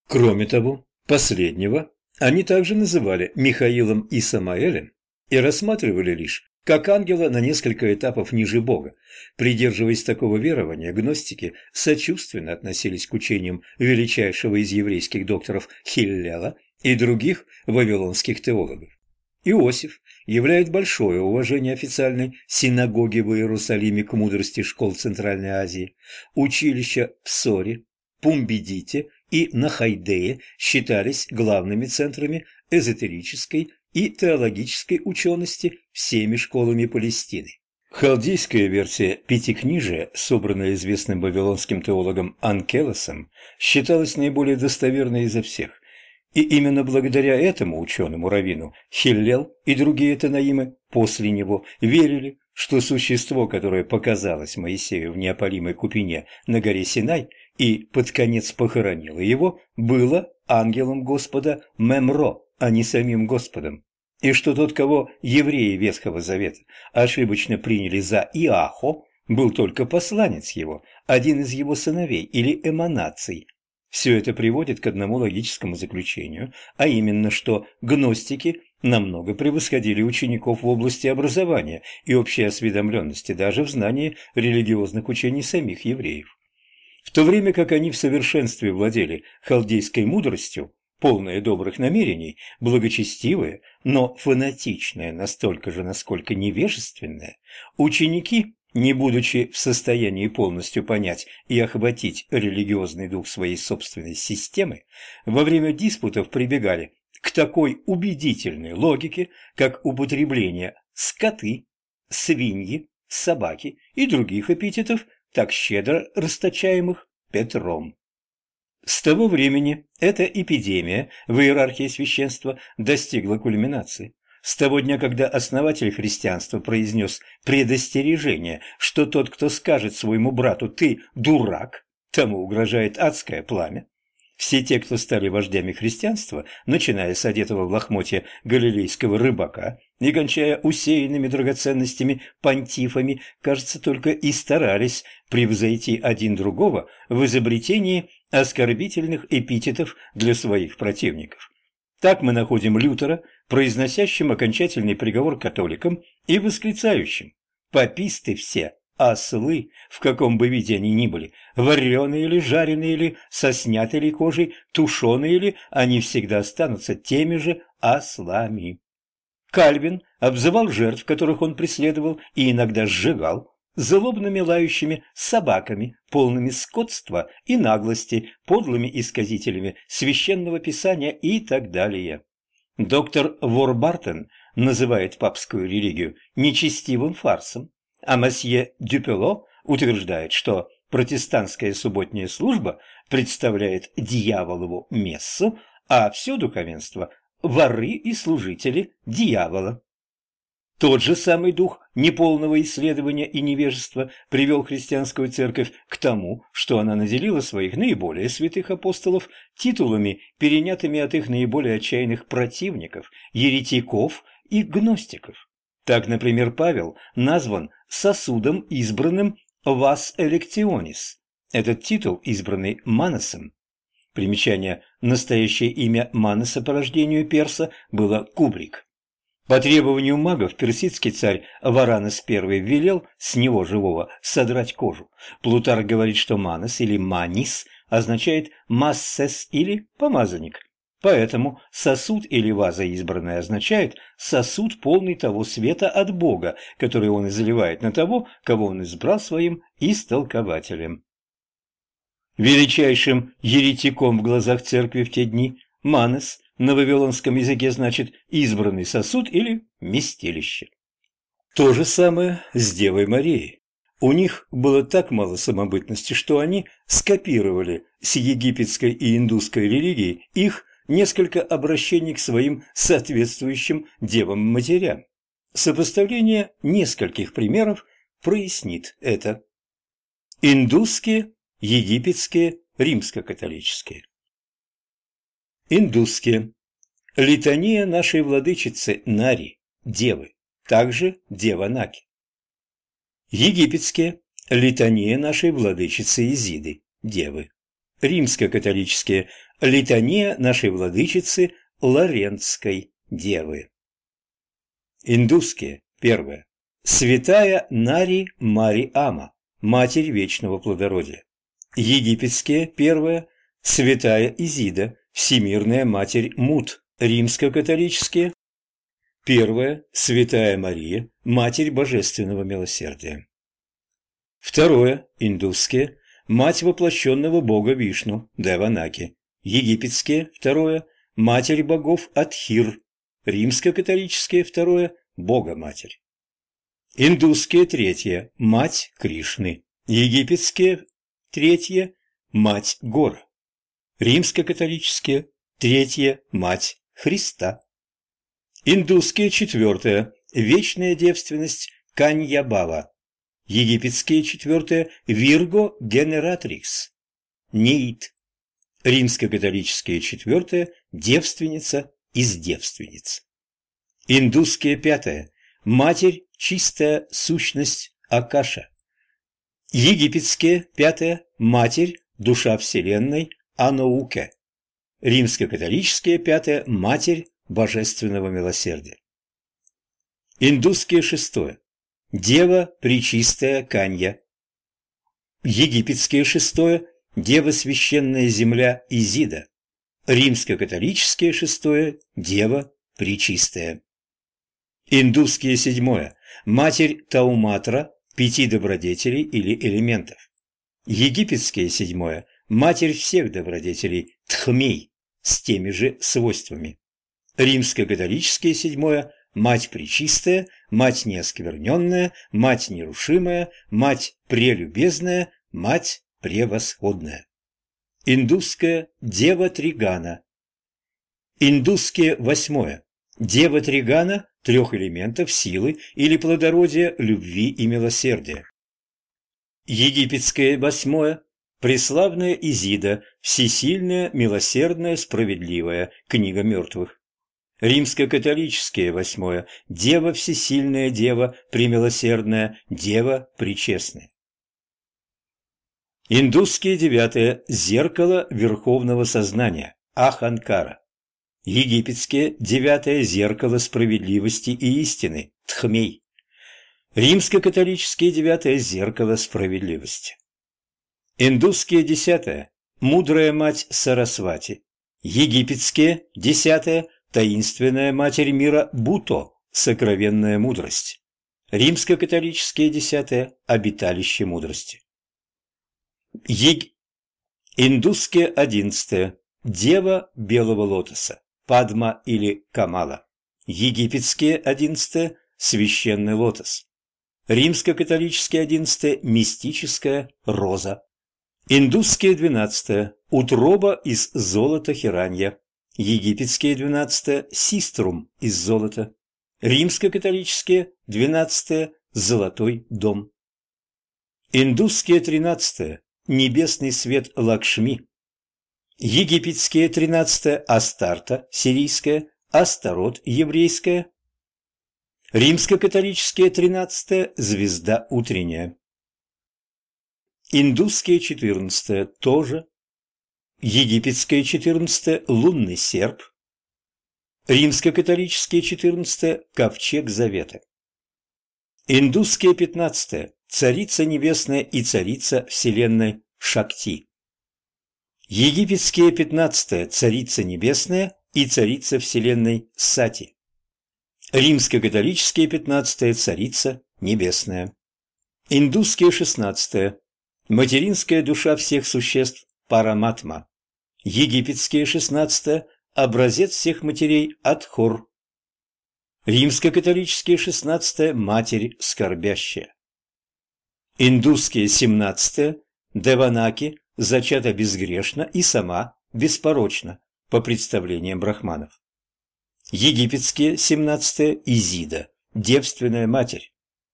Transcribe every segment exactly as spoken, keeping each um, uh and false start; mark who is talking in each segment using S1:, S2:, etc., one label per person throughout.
S1: Кроме того, последнего они также называли Михаилом и Самаэлем и рассматривали лишь как ангела на несколько этапов ниже Бога. Придерживаясь такого верования, гностики сочувственно относились к учениям величайшего из еврейских докторов Хиллела и других вавилонских теологов. Иосиф являет большое уважение официальной синагоги в Иерусалиме к мудрости школ Центральной Азии. Училища в Соре, Пумбедите и Нахайдее считались главными центрами эзотерической и теологической учености всеми школами Палестины. Халдейская версия Пятикнижия, собранная известным вавилонским теологом Анкелосом, считалась наиболее достоверной изо всех. И именно благодаря этому ученому-раввину Хиллел и другие танаимы после него верили, что существо, которое показалось Моисею в неопалимой купине на горе Синай и под конец похоронило его, было ангелом Господа Мемро, а не самим Господом, и что тот, кого евреи Ветхого Завета ошибочно приняли за Иахо, был только посланец его, один из его сыновей или эманаций. Все это приводит к одному логическому заключению, а именно, что гностики намного превосходили учеников в области образования и общей осведомленности, даже в знании религиозных учений самих евреев. В то время как они в совершенстве владели халдейской мудростью, полные добрых намерений, благочестивые, но фанатичные настолько же, насколько невежественные, ученики, не будучи в состоянии полностью понять и охватить религиозный дух своей собственной системы, во время диспутов прибегали к такой убедительной логике, как употребление «скоты», «свиньи», «собаки» и других эпитетов, так щедро расточаемых Петром. С того времени эта эпидемия в иерархии священства достигла кульминации. С того дня, когда основатель христианства произнес предостережение, что тот, кто скажет своему брату «ты дурак», тому угрожает адское пламя, все те, кто стали вождями христианства, начиная с одетого в лохмотья галилейского рыбака и кончая усеянными драгоценностями понтифами, кажется, только и старались превзойти один другого в изобретении оскорбительных эпитетов для своих противников. Так мы находим Лютера, произносящим окончательный приговор католикам и восклицающим: «Паписты все, ослы, в каком бы виде они ни были, вареные или жареные или со снятой ли кожей, тушеные ли, они всегда останутся теми же ослами». Кальвин обзывал жертв, которых он преследовал и иногда сжигал, злобными лающими собаками, полными скотства и наглости, подлыми исказителями священного писания и так далее. Доктор Ворбартен называет папскую религию нечестивым фарсом, а мосье Дюпело утверждает, что протестантская субботняя служба представляет дьяволову мессу, а все духовенство – воры и служители дьявола. Тот же самый дух неполного исследования и невежества привел христианскую церковь к тому, что она наделила своих наиболее святых апостолов титулами, перенятыми от их наиболее отчаянных противников, еретиков и гностиков. Так, например, Павел назван сосудом, избранным «вас элекционис». Этот титул, избранный Манасом. Примечание: настоящее имя Маноса по рождению перса было Кубрик. По требованию магов персидский царь Варанос I велел с него живого содрать кожу. Плутарх говорит, что Манос или Манис означает «массес» или «помазанник». Поэтому сосуд или ваза избранная означает сосуд, полный того света от Бога, который он изливает на того, кого он избрал своим истолкователем. Величайшим еретиком в глазах церкви в те дни Манос на вавилонском языке значит «избранный сосуд» или «вместилище». То же самое с Девой Марией. У них было так мало самобытности, что они скопировали с египетской и индусской религии их несколько обращений к своим соответствующим девам-матерям. Сопоставление нескольких примеров прояснит это. Индусские, египетские, римско-католические. Индусские. Литания нашей владычицы Нари, девы, также дева Наки. Египетские. Литания нашей владычицы Изиды, девы. римско-католические – литания нашей владычицы Лоренцкой девы. Индусские – первое. Святая Нари Мариама, Матерь вечного плодородия. Египетские – первое. Святая Изида, Всемирная Матерь Мут, римско-католические. Первое. Святая Мария, Матерь Божественного Милосердия. Второе. Индусские. Мать воплощенного Бога Вишну, Деванаки. Египетские. Второе. Матерь богов Атхир. Римско-католические. Второе. Бога-Матерь. Индусские. Третье. Мать Кришны. Египетские. Третье. Мать Гора. Римско-католические. Третье. Мать Христа. Индусские. Четвертое. Вечная девственность Каньябава. Египетские. Четвертое. Вирго Генератрикс. Неит. Римско-католические. Четвертое. Девственница из девственниц. Индусские. Пятое. Матерь чистая сущность Акаша. Египетские. Пятое. Матерь душа вселенной Анouке. Римско-католические. Пятое. Матерь божественного милосердия. Индусские. Шестое. Дева пречистая Канья. Египетские. Шестое. Дева священная земля Изида. Римско-католические. Шестое. Дева пречистая. Индусские. Седьмое. Матерь Тауматра, пяти добродетелей или элементов. Египетские. Седьмое. Матерь всех добродетелей Тхмей с теми же свойствами. Римско-католические. Седьмое. Мать пречистая, мать неоскверненная, мать нерушимая, мать прелюбезная, мать превосходная. Индусская. Дева Тригана. Индусские. Восьмое. Дева Тригана трех элементов силы или плодородия, любви и милосердия. Египетское. Восьмое. Преславная Изида, всесильная, милосердная, справедливая, книга мертвых. Римско-католические. Восьмое. Дева всесильная, дева премилосердная, дева пречестная. Индусские. Девятое. Зеркало верховного сознания Аханкара. Египетские. Девятое. Зеркало справедливости и истины Тхмей. Римско-католические. Девятое. Зеркало справедливости. Индусские. Десятое. Мудрая мать Сарасвати. Египетские. Десятое. Таинственная матерь мира Буто, сокровенная мудрость. Римско-католические. Десятое. Обиталище мудрости. Ег... Индусские. Одиннадцатое. Дева белого лотоса, Падма или Камала. Египетские. Одиннадцатое. Священный лотос. Римско-католические. Одиннадцатое. Мистическая роза. Индусские. Двенадцатое. Утроба из золота Хиранья. Египетские. Двенадцатое. Систрум из золота. Римско-католические. Двенадцатое. Золотой дом. Индусские. Тринадцатое. Небесный свет Лакшми. Египетские. Тринадцатое. Астарта сирийская, Астарот еврейская. Римско-католические. Тринадцатое. Звезда утренняя. Индусские. Четырнадцатое. Тоже. Египетское. Четырнадцатое. Лунный серп. Римско-католические. Четырнадцатое. Ковчег завета. Индусские. Пятнадцатое. Царица небесная и царица вселенной Шакти. Египетские. Пятнадцатое. Царица небесная и царица вселенной Сати. Римско-католические. Пятнадцатое. Царица небесная. Индусские. Шестнадцатое. Материнская душа всех существ Параматма. Египетские. Шестнадцатое. Образец всех матерей Атхор. Римско-католические. Шестнадцатое. Матерь скорбящая. Индусские. Семнадцатое. Деванаки, зачата безгрешно и сама беспорочна, по представлениям брахманов. Египетские. Семнадцатое. Изида, девственная матерь.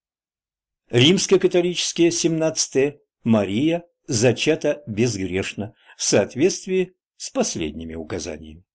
S1: Римско-католические. Семнадцатое. Мария, зачата безгрешно, в соответствии с последними указаниями.